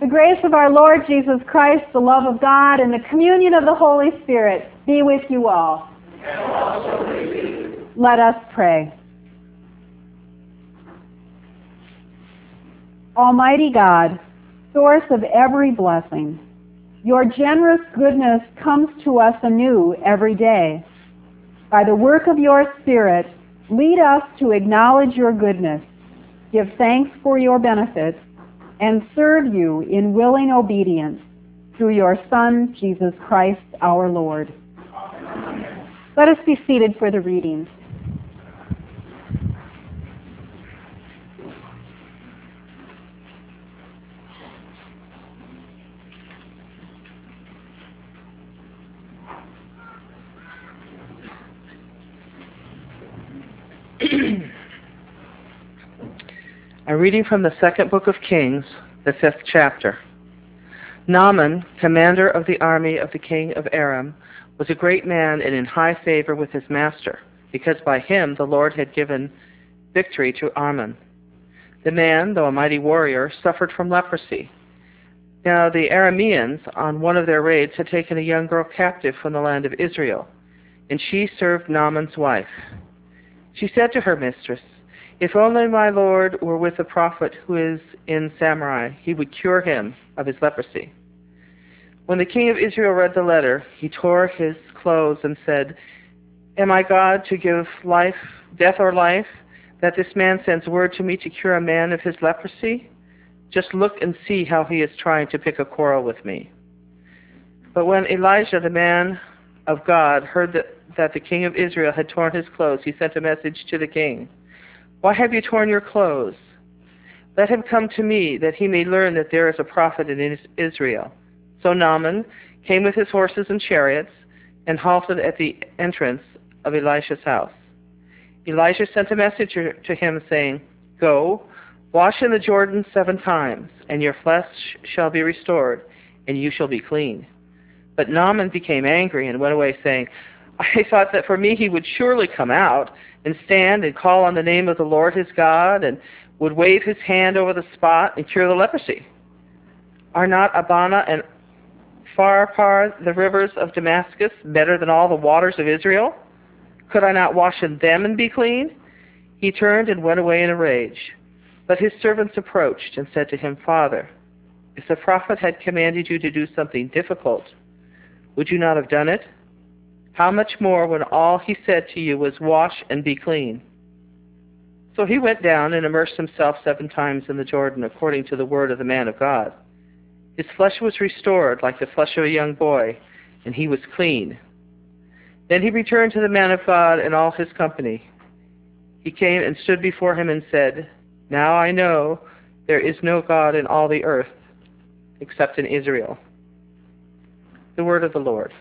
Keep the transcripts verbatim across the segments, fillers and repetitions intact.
grace of our Lord Jesus Christ, the love of God, and the communion of the Holy Spirit be with you all. And also with you. Let us pray. Almighty God, source of every blessing, your generous goodness comes to us anew every day. By the work of your Spirit, lead us to acknowledge your goodness, give thanks for your benefits, and serve you in willing obedience through your Son, Jesus Christ, our Lord. Amen. Let us be seated for the readings. A reading from the second book of Kings, the fifth chapter. Naaman, commander of the army of the king of Aram, was a great man and in high favor with his master, because by him the Lord had given victory to Ammon. The man, though a mighty warrior, suffered from leprosy. Now the Arameans, on one of their raids, had taken a young girl captive from the land of Israel, and she served Naaman's wife. She said to her mistress, "If only my Lord were with the prophet who is in Samaria, he would cure him of his leprosy." When the king of Israel read the letter, he tore his clothes and said, "Am I God to give life, death or life, that this man sends word to me to cure a man of his leprosy? Just look and see how he is trying to pick a quarrel with me." But when Elijah, the man of God, heard that, that the king of Israel had torn his clothes, he sent a message to the king. "Why have you torn your clothes? Let him come to me, that he may learn that there is a prophet in Israel." So Naaman came with his horses and chariots and halted at the entrance of Elisha's house. Elisha sent a messenger to him, saying, "Go, wash in the Jordan seven times, and your flesh shall be restored, and you shall be clean." But Naaman became angry and went away, saying, "I thought that for me he would surely come out and stand and call on the name of the Lord his God, and would wave his hand over the spot and cure the leprosy. Are not Abana and Pharpar, the rivers of Damascus, better than all the waters of Israel? Could I not wash in them and be clean?" He turned and went away in a rage. But his servants approached and said to him, "Father, if the prophet had commanded you to do something difficult, would you not have done it? How much more when all he said to you was, 'Wash and be clean'?" So he went down and immersed himself seven times in the Jordan, according to the word of the man of God. His flesh was restored like the flesh of a young boy, and he was clean. Then he returned to the man of God and all his company. He came and stood before him and said, "Now I know there is no God in all the earth except in Israel." The word of the Lord.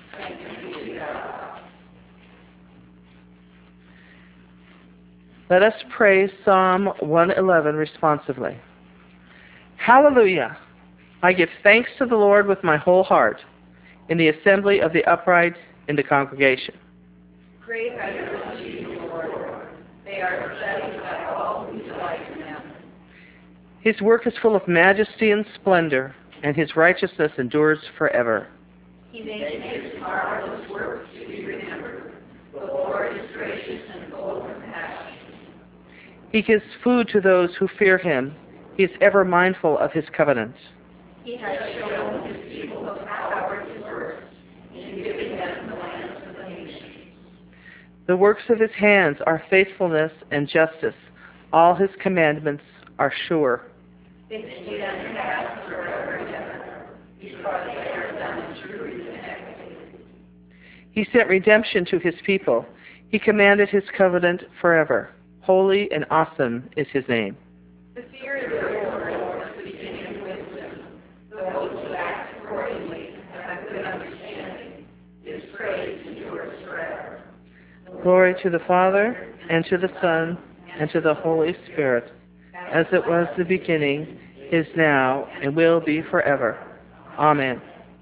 Let us pray Psalm one eleven responsively. Hallelujah! I give thanks to the Lord with my whole heart, in the assembly of the upright in the congregation. Great are your deeds, Lord. They are studied by all who delight in them. His work is full of majesty and splendor, and his righteousness endures forever. He makes his marvelous works to be remembered. The Lord is gracious and full of compassion. He gives food to those who fear him. He is ever mindful of his covenant. He has shown his people the power to work in giving them the lands of the nations. The works of his hands are faithfulness and justice. All his commandments are sure. They stand fast forever and ever, because they are done in truth and equity. He sent redemption to his people. He commanded his covenant forever. Holy and awesome is his name. The fear of the Lord is the beginning of wisdom. Those who act accordingly have good understanding. His praise endures forever. Glory to the Father, and to the Son, and to the Holy Spirit, as it was in the beginning, is now, and will be forever. Amen.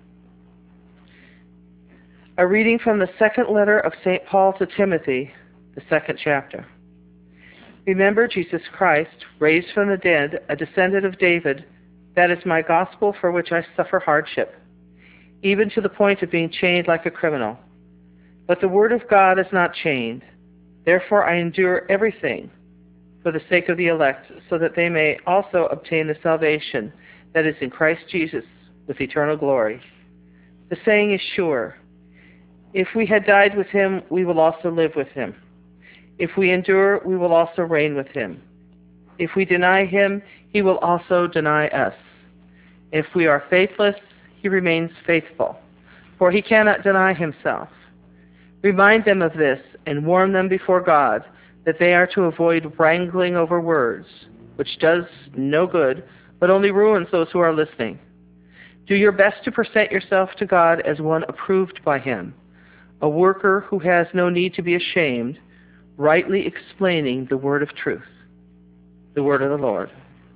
A reading from the second letter of Saint Paul to Timothy, the second chapter. Remember Jesus Christ, raised from the dead, a descendant of David, That is my gospel for which I suffer hardship, even to the point of being chained like a criminal. But the word of God is not chained. Therefore I endure everything for the sake of the elect, so that they may also obtain the salvation that is in Christ Jesus with eternal glory. The saying is sure. If we had died with him, we will also live with him. If we endure, we will also reign with him. If we deny him, he will also deny us. If we are faithless, he remains faithful, for he cannot deny himself. Remind them of this and warn them before God that they are to avoid wrangling over words, which does no good, but only ruins those who are listening. Do your best to present yourself to God as one approved by him, a worker who has no need to be ashamed, rightly explaining the word of truth. The word of the Lord.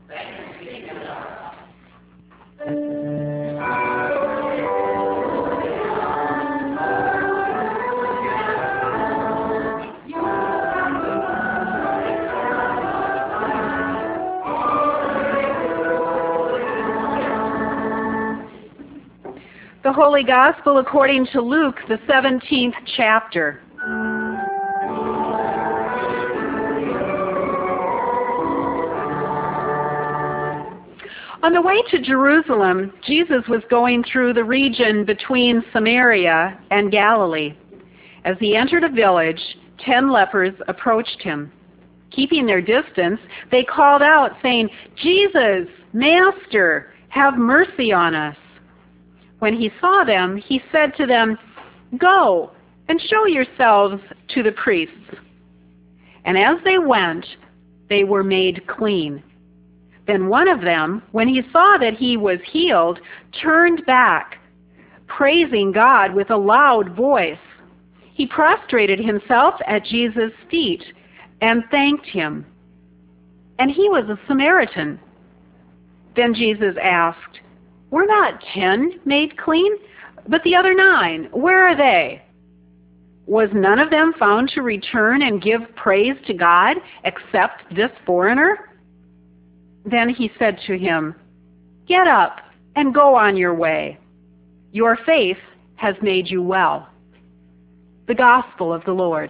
The Holy Gospel according to Luke, the seventeenth chapter. On the way to Jerusalem, Jesus was going through the region between Samaria and Galilee. As he entered a village, ten lepers approached him. Keeping their distance, they called out, saying, "Jesus, Master, have mercy on us." When he saw them, he said to them, "Go and show yourselves to the priests." And as they went, they were made clean. Then one of them, when he saw that he was healed, turned back, praising God with a loud voice. He prostrated himself at Jesus' feet and thanked him. And he was a Samaritan. Then Jesus asked, "Were not ten made clean? But the other nine, where are they? Was none of them found to return and give praise to God except this foreigner?" Then he said to him, "Get up and go on your way. Your faith has made you well." The Gospel of the Lord.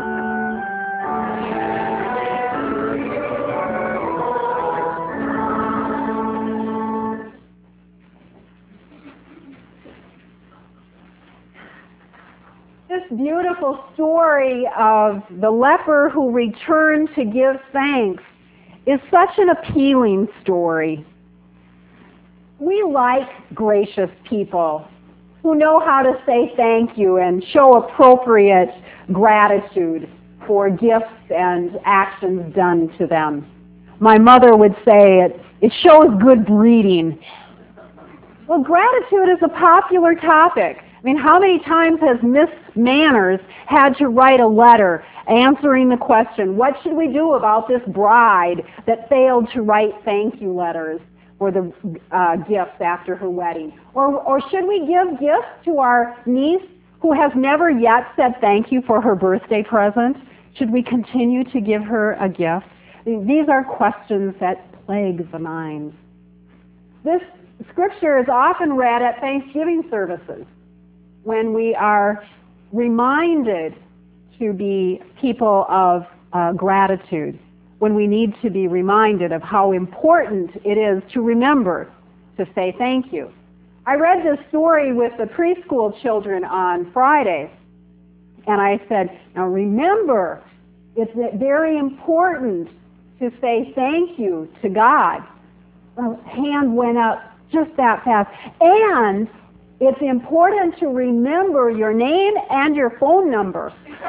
This beautiful story of the leper who returned to give thanks is such an appealing story. We like gracious people who know how to say thank you and show appropriate gratitude for gifts and actions done to them. My mother would say it, it shows good breeding. Well, gratitude is a popular topic. I mean, how many times has Miss Manners had to write a letter answering the question, what should we do about this bride that failed to write thank you letters for the uh, gifts after her wedding? Or, or should we give gifts to our niece who has never yet said thank you for her birthday present? Should we continue to give her a gift? These are questions that plague the mind. This scripture is often read at Thanksgiving services, when we are reminded to be people of uh, gratitude, when we need to be reminded of how important it is to remember to say thank you. I read this story with the preschool children on Friday, and I said, now remember, it's very important to say thank you to God. A hand went up just that fast. And it's important to remember your name and your phone number.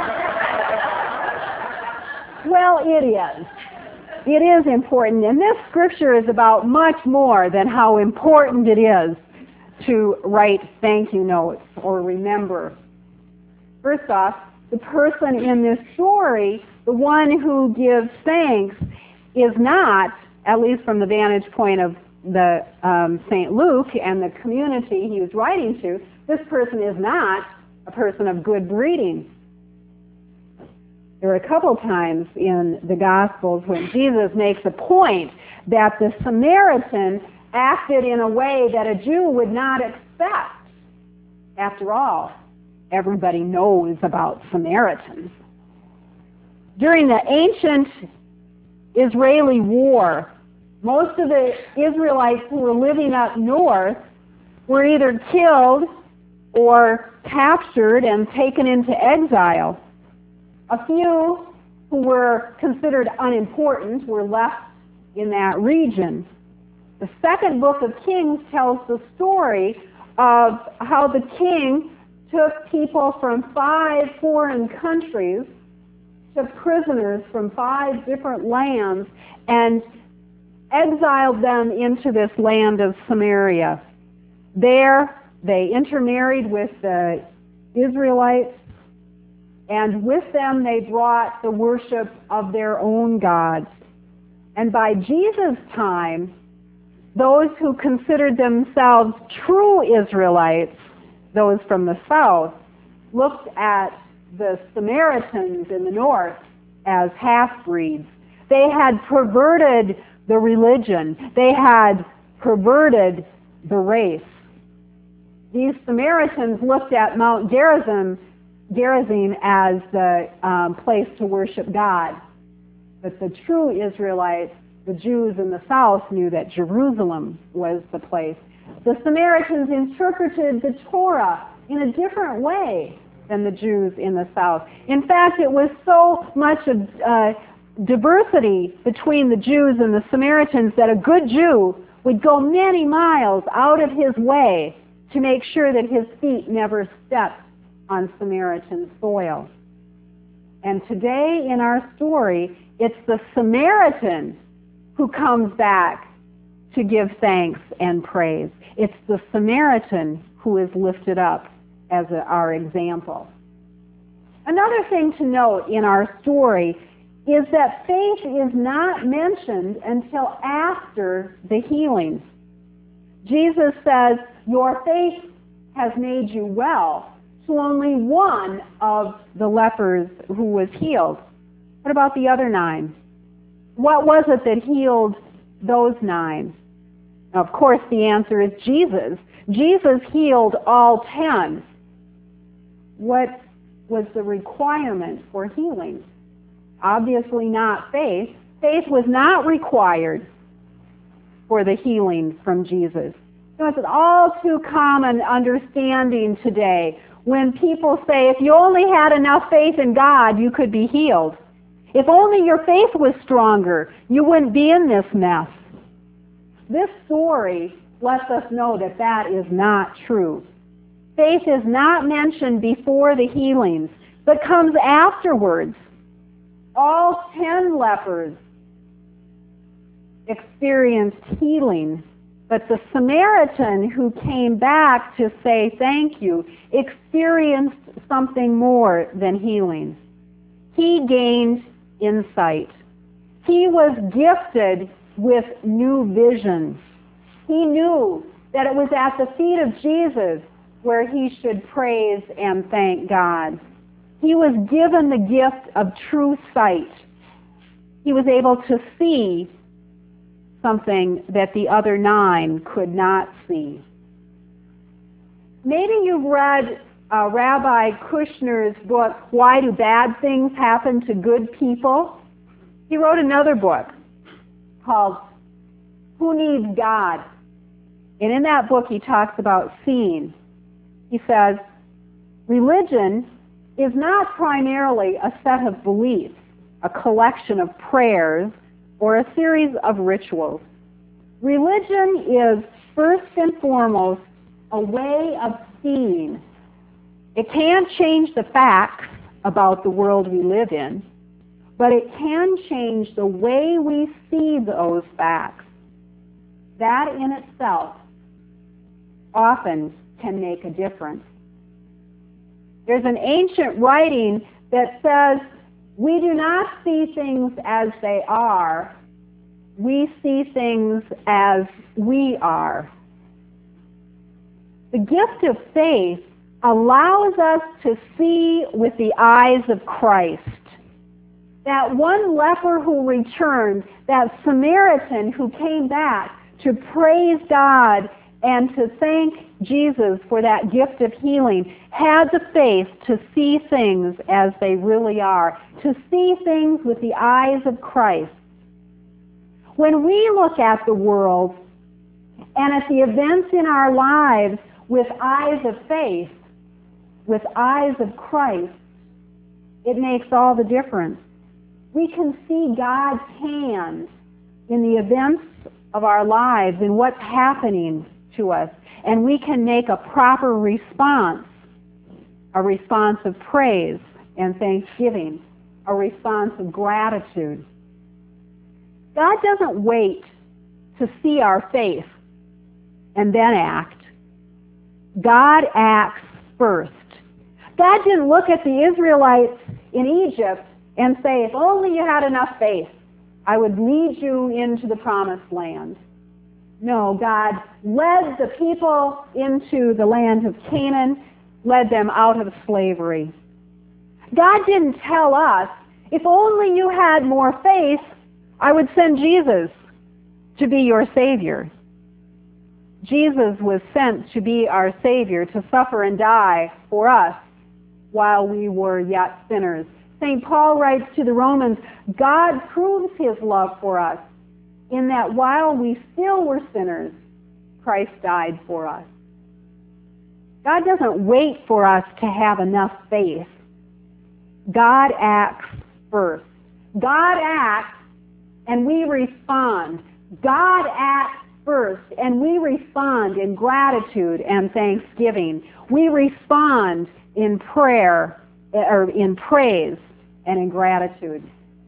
Well, it is. It is important. And this scripture is about much more than how important it is to write thank you notes or remember. First off, the person in this story, the one who gives thanks, is not, at least from the vantage point of the um, Saint Luke and the community he was writing to, this person is not a person of good breeding. There are a couple times in the Gospels when Jesus makes a point that the Samaritan acted in a way that a Jew would not expect. After all, everybody knows about Samaritans. During the ancient Israeli war, most of the Israelites who were living up north were either killed or captured and taken into exile. A few who were considered unimportant were left in that region. The second book of Kings tells the story of how the king took people from five foreign countries, took prisoners from five different lands, and exiled them into this land of Samaria. There, they intermarried with the Israelites, and with them they brought the worship of their own gods. And by Jesus' time, those who considered themselves true Israelites, those from the south, looked at the Samaritans in the north as half-breeds. They had perverted the religion. They had perverted the race. These Samaritans looked at Mount Gerizim, Gerizim as the um, place to worship God. But the true Israelites, the Jews in the south, knew that Jerusalem was the place. The Samaritans interpreted the Torah in a different way than the Jews in the south. In fact, it was so much of uh, diversity between the Jews and the Samaritans that a good Jew would go many miles out of his way to make sure that his feet never stepped on Samaritan soil. And today in our story, it's the Samaritan who comes back to give thanks and praise. It's the Samaritan who is lifted up as a, our example. Another thing to note in our story is that faith is not mentioned until after the healing. Jesus says, "Your faith has made you well," to only one of the lepers who was healed. What about the other nine? What was it that healed those nine? Now, of course, the answer is Jesus. Jesus healed all ten. What was the requirement for healing? Obviously not faith. Faith was not required for the healing from Jesus. So it's an all too common understanding today when people say, if you only had enough faith in God, you could be healed. If only your faith was stronger, you wouldn't be in this mess. This story lets us know that that is not true. Faith is not mentioned before the healings, but comes afterwards. All ten lepers experienced healing, but the Samaritan who came back to say thank you experienced something more than healing. He gained insight. He was gifted with new vision. He knew that it was at the feet of Jesus where he should praise and thank God. He was given the gift of true sight. He was able to see something that the other nine could not see. Maybe you've read uh, Rabbi Kushner's book, Why Do Bad Things Happen to Good People? He wrote another book called Who Needs God? And in that book he talks about seeing. He says, religion is not primarily a set of beliefs, a collection of prayers, or a series of rituals. Religion is first and foremost a way of seeing. It can't change the facts about the world we live in, but it can change the way we see those facts. That in itself often can make a difference. There's an ancient writing that says, we do not see things as they are, we see things as we are. The gift of faith allows us to see with the eyes of Christ. That one leper who returned, that Samaritan who came back to praise God and to thank Jesus for that gift of healing, had the faith to see things as they really are, to see things with the eyes of Christ. When we look at the world and at the events in our lives with eyes of faith, with eyes of Christ, it makes all the difference. We can see God's hand in the events of our lives and what's happening to us, and we can make a proper response, a response of praise and thanksgiving, a response of gratitude. God doesn't wait to see our faith and then act. God acts first. God didn't look at the Israelites in Egypt and say, if only you had enough faith, I would lead you into the promised land. No, God led the people into the land of Canaan, led them out of slavery. God didn't tell us, if only you had more faith, I would send Jesus to be your Savior. Jesus was sent to be our Savior, to suffer and die for us while we were yet sinners. Saint Paul writes to the Romans, God proves his love for us in that while we still were sinners, Christ died for us. God doesn't wait for us to have enough faith. God acts first. God acts and we respond. God acts first and we respond in gratitude and thanksgiving. We respond in prayer or in praise and in gratitude.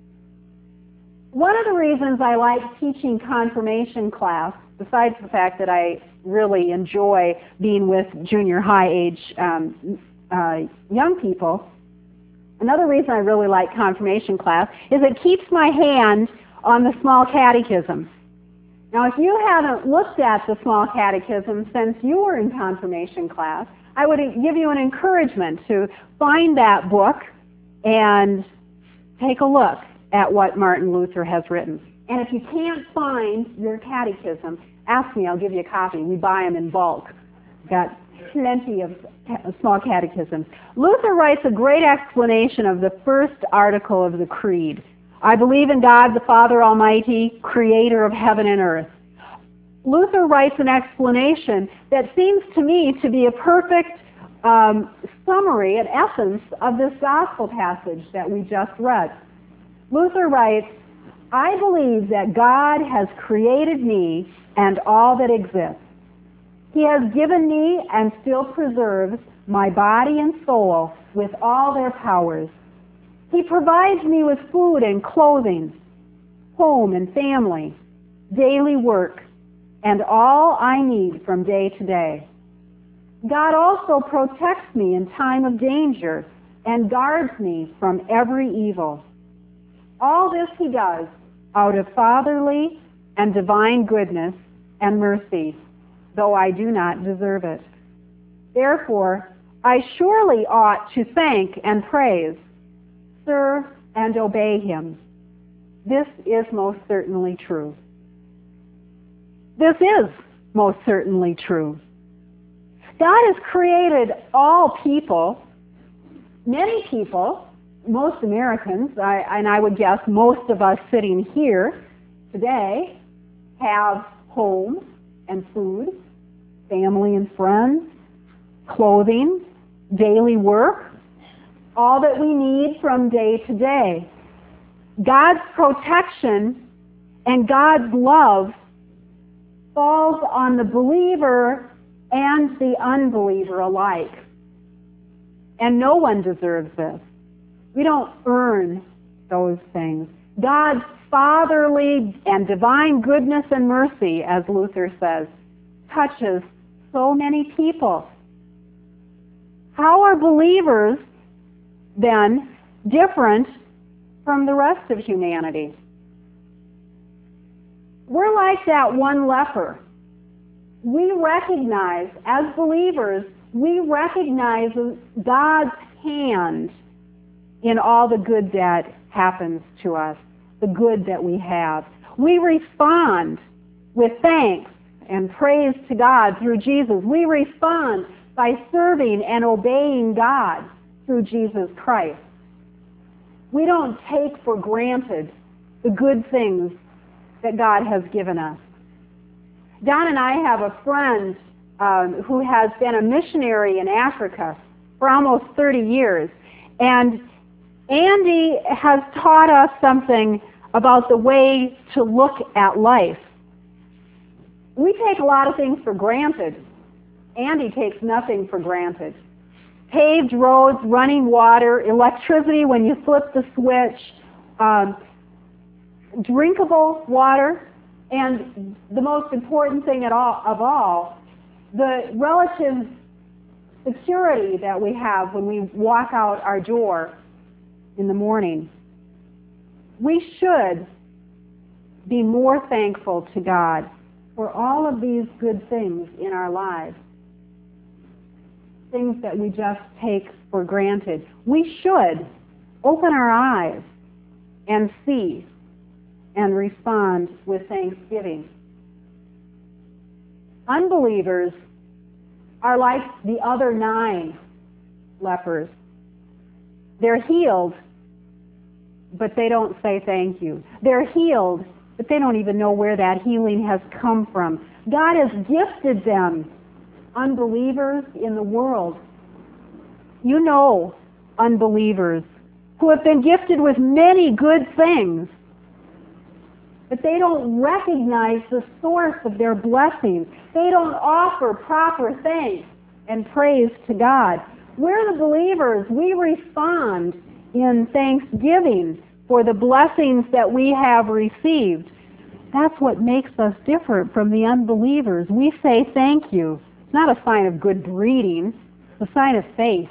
One of the reasons I like teaching confirmation class, besides the fact that I really enjoy being with junior high age um, uh, young people, another reason I really like confirmation class is it keeps my hand on the small catechism. Now, if you haven't looked at the small catechism since you were in confirmation class, I would give you an encouragement to find that book and take a look at what Martin Luther has written. And if you can't find your catechism, ask me, I'll give you a copy. We buy them in bulk. Got plenty of small catechisms. Luther writes a great explanation of the first article of the Creed. I believe in God the Father Almighty, creator of heaven and earth. Luther writes an explanation that seems to me to be a perfect um, summary, an essence of this gospel passage that we just read. Luther writes, I believe that God has created me and all that exists. He has given me and still preserves my body and soul with all their powers. He provides me with food and clothing, home and family, daily work, and all I need from day to day. God also protects me in time of danger and guards me from every evil. All this he does out of fatherly and divine goodness and mercy, though I do not deserve it. Therefore, I surely ought to thank and praise, serve and obey him. This is most certainly true. This is most certainly true. God has created all people, many people, most Americans, I, and I would guess most of us sitting here today, have home and food, family and friends, clothing, daily work, all that we need from day to day. God's protection and God's love falls on the believer and the unbeliever alike. And no one deserves this. We don't earn those things. God's fatherly and divine goodness and mercy, as Luther says, touches so many people. How are believers, then, different from the rest of humanity? We're like that one leper. We recognize, as believers, we recognize God's hand in all the good that happens to us, the good that we have. We respond with thanks and praise to God through Jesus. We respond by serving and obeying God through Jesus Christ. We don't take for granted the good things that God has given us. Don and I have a friend um, who has been a missionary in Africa for almost thirty years. And Andy has taught us something about the way to look at life. We take a lot of things for granted. Andy takes nothing for granted. Paved roads, running water, electricity when you flip the switch, um, drinkable water, and the most important thing at all, of all, the relative security that we have when we walk out our door in the morning. We should be more thankful to God for all of these good things in our lives, things that we just take for granted. We should open our eyes and see and respond with thanksgiving. Unbelievers are like the other nine lepers. They're healed, but they don't say thank you. They're healed, but they don't even know where that healing has come from. God has gifted them, unbelievers in the world. You know unbelievers who have been gifted with many good things, but they don't recognize the source of their blessings. They don't offer proper thanks and praise to God. We're the believers. We respond in thanksgiving for the blessings that we have received. That's what makes us different from the unbelievers. We say thank you. It's not a sign of good breeding. It's a sign of faith.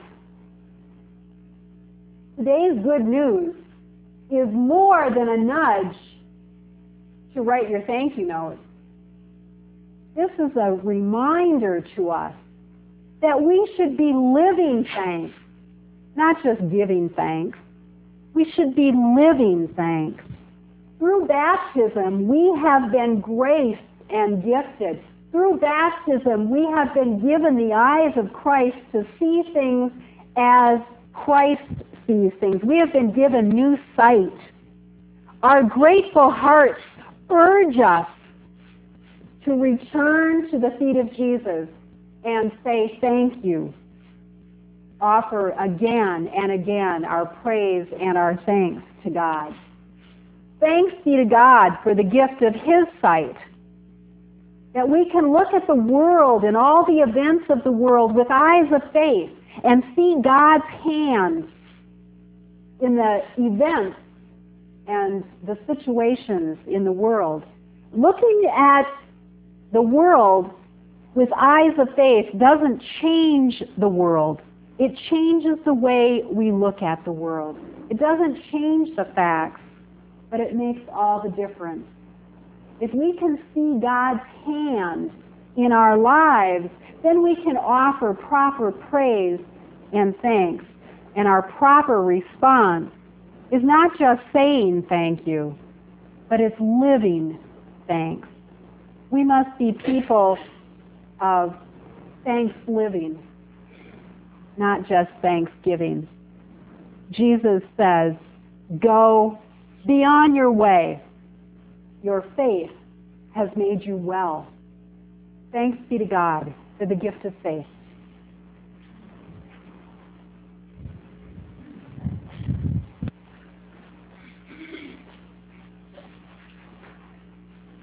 Today's good news is more than a nudge to write your thank you note. This is a reminder to us that we should be living thanks, not just giving thanks. We should be living thanks. Through baptism, we have been graced and gifted. Through baptism, we have been given the eyes of Christ to see things as Christ sees things. We have been given new sight. Our grateful hearts urge us to return to the feet of Jesus and say thank you. Offer again and again our praise and our thanks to God. Thanks be to God for the gift of His sight, that we can look at the world and all the events of the world with eyes of faith and see God's hand in the events and the situations in the world. Looking at the world with eyes of faith doesn't change the world. It changes the way we look at the world. It doesn't change the facts, but it makes all the difference. If we can see God's hand in our lives, then we can offer proper praise and thanks. And our proper response is not just saying thank you, but it's living thanks. We must be people of thanks living, not just thanksgiving. Jesus says, go, be on your way. Your faith has made you well. Thanks be to God for the gift of faith.